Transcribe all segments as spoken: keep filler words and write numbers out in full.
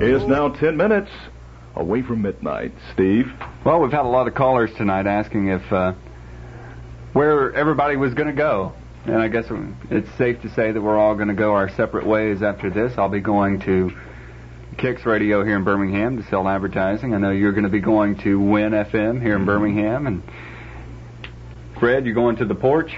It's now ten minutes away from midnight. Steve? Well, we've had a lot of callers tonight asking if uh, where everybody was going to go. And I guess it's safe to say that we're all going to go our separate ways after this. I'll be going to Kicks Radio here in Birmingham to sell advertising. I know you're going to be going to Win F M here in Birmingham. And Fred, you're going to the porch?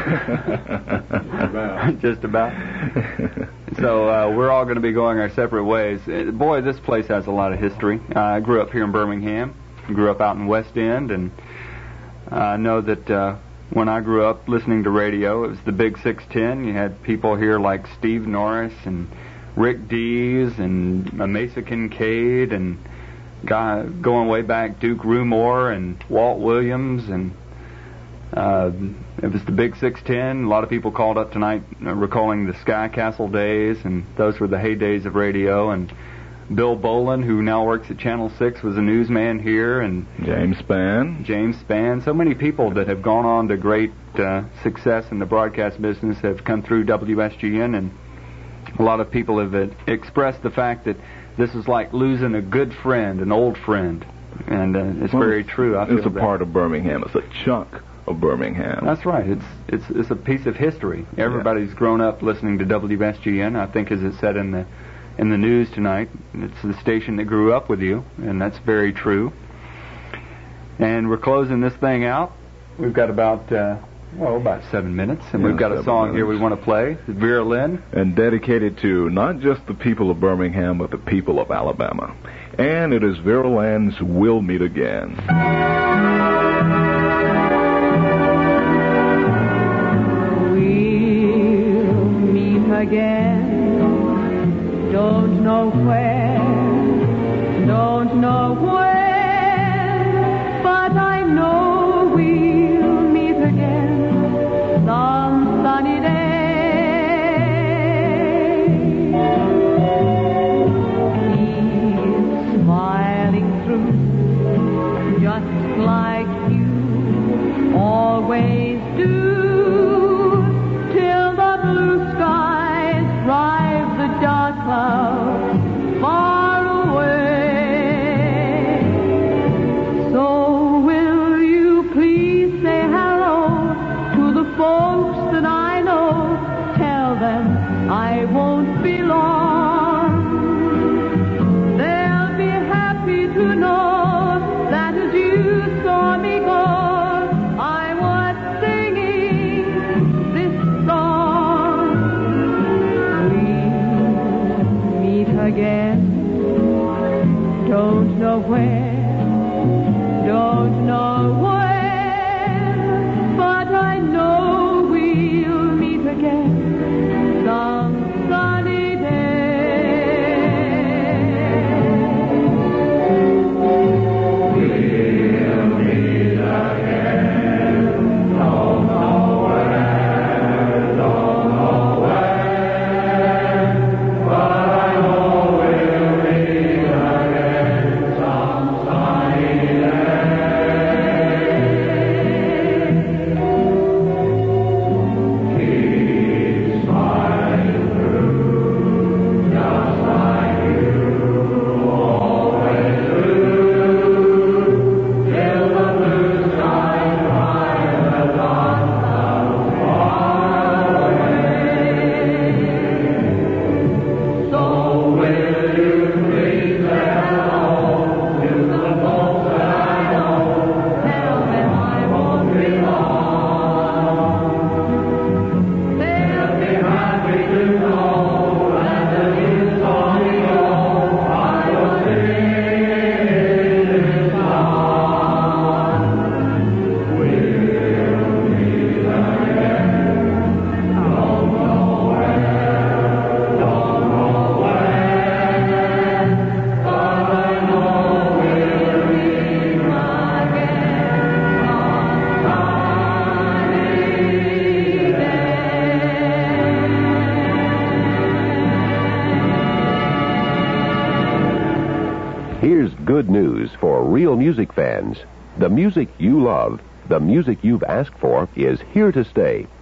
about. Just about. So uh, we're all going to be going our separate ways. Boy, this place has a lot of history. Uh, I grew up here in Birmingham. Grew up out in West End. And I know that uh, when I grew up listening to radio, it was the Big six ten. You had people here like Steve Norris and Rick Dees and Mesa Kincaid and guy, going way back Duke Rumore and Walt Williams, and uh, it was the Big six ten. A lot of people called up tonight uh, recalling the Sky Castle days, and those were the heydays of radio. And Bill Bolin, who now works at Channel six, was a newsman here, and James Spann. James Spann. So many people that have gone on to great uh, success in the broadcast business have come through W S G N, and a lot of people have uh, expressed the fact that this is like losing a good friend, an old friend, and uh, it's well, very true. I feel it's a that. part of Birmingham. It's a chunk of Birmingham. That's right. It's it's it's a piece of history. Everybody's yeah. grown up listening to W S G N. I think, as it said in the in the news tonight, it's the station that grew up with you, and that's very true. And we're closing this thing out. We've got about uh, well about seven minutes, and yeah, we've got a song minutes. here we want to play, Vera Lynn, and dedicated to not just the people of Birmingham, but the people of Alabama. And it is Vera Lynn's "We'll Meet Again." We'll meet again. Don't know where, don't know when, but I know we'll meet again some sunny day. He's smiling through, just like you always do, till the blue skies drive the dark clouds far away. So will you please say hello to the folks that I know? Tell them I won't be long. They'll be happy to know that as you saw me go, I was singing this song. We'll meet again. Don't know where, don't know when, but I know we'll meet again some sunny day. We'll meet again, don't know where, don't know when, but I know we'll meet again some sunny day. Keep smiling through, just like you always do, till the blue skies drive the dark clouds far away. So will you please say hello to the folks that I know? Tell them I won't be long. They'll be happy to know that as you saw me go, I was singing this song. We'll meet again. Don't know where, don't know when, but I know we'll meet again some sunny day. Here's good news for real music fans. The music you love, the music you've asked for, is here to stay.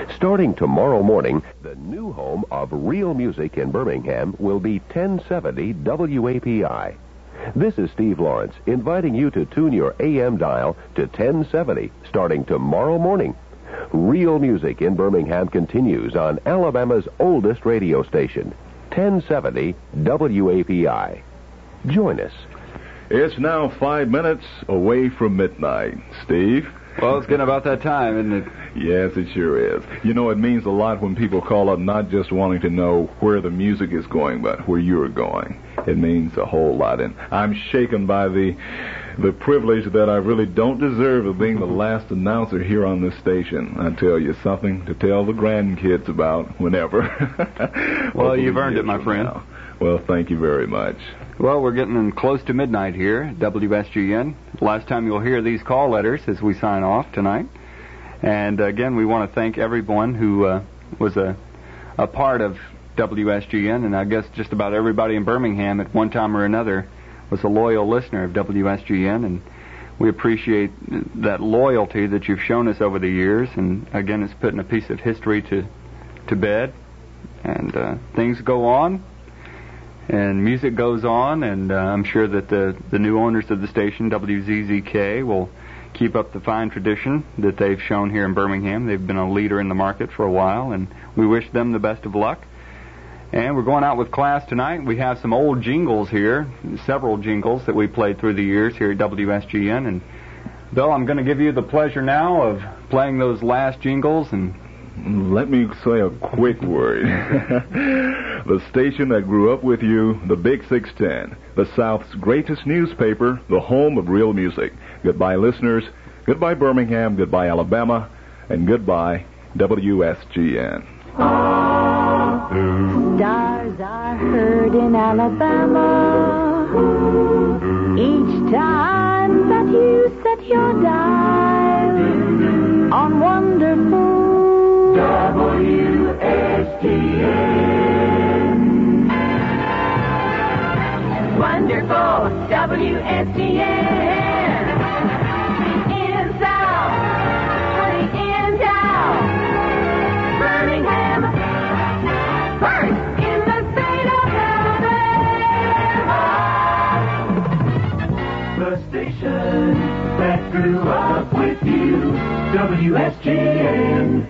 Starting tomorrow morning, the new home of real music in Birmingham will be ten seventy W A P I. This is Steve Lawrence inviting you to tune your A M dial to ten seventy starting tomorrow morning. Real music in Birmingham continues on Alabama's oldest radio station, ten seventy W A P I. Join us. It's now five minutes away from midnight. Steve? Well, it's getting about that time, isn't it? Yes, it sure is. You know, it means a lot when people call up not just wanting to know where the music is going, but where you're going. It means a whole lot. And I'm shaken by the the privilege that I really don't deserve of being the last announcer here on this station. I tell you, something to tell the grandkids about whenever. Well, you've earned it, my friend. Now. Well, thank you very much. Well, we're getting close to midnight here at W S G N. Last time you'll hear these call letters as we sign off tonight. And again, we want to thank everyone who uh, was a, a part of W S G N, and I guess just about everybody in Birmingham at one time or another was a loyal listener of W S G N, and we appreciate that loyalty that you've shown us over the years. And again, it's putting a piece of history to, to bed, and uh, things go on. And music goes on, and uh, I'm sure that the, the new owners of the station, W Z Z K, will keep up the fine tradition that they've shown here in Birmingham. They've been a leader in the market for a while, and we wish them the best of luck. And we're going out with class tonight. We have some old jingles here, several jingles that we played through the years here at W S G N. And Bill, I'm going to give you the pleasure now of playing those last jingles. And let me say a quick word. The station that grew up with you, the Big six ten, the South's greatest newspaper, the home of real music. Goodbye, listeners. Goodbye, Birmingham. Goodbye, Alabama. And goodbye, W S G N. Stars are heard in Alabama each time that you set your dial on wonderful W S G N. Wonderful W S G N. In South, honey, in town, Birmingham, first in the state of Alabama. The station that grew up with you, W S G N.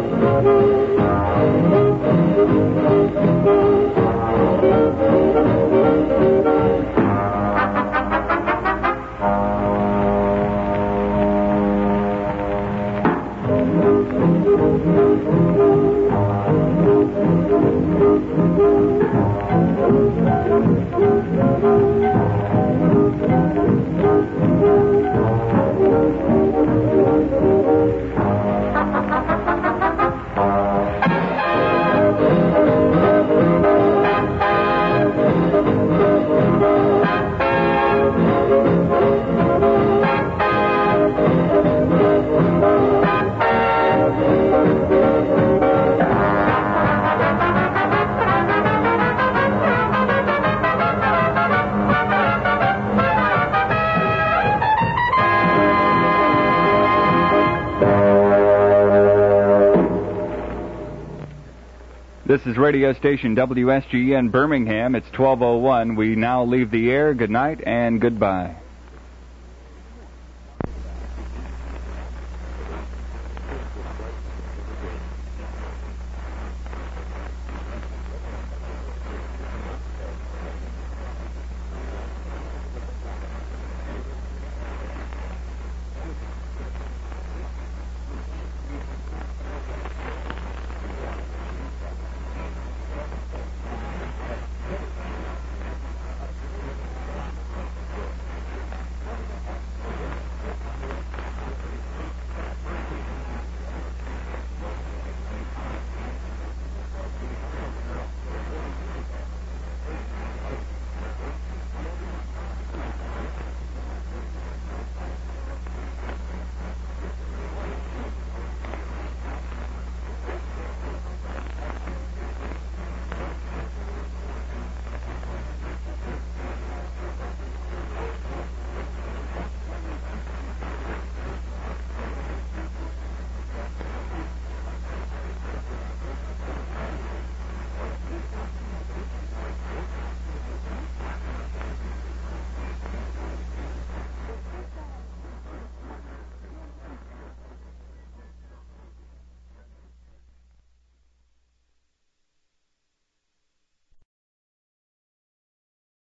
This is radio station W S G N Birmingham. It's twelve oh one. We now leave the air. Good night and goodbye.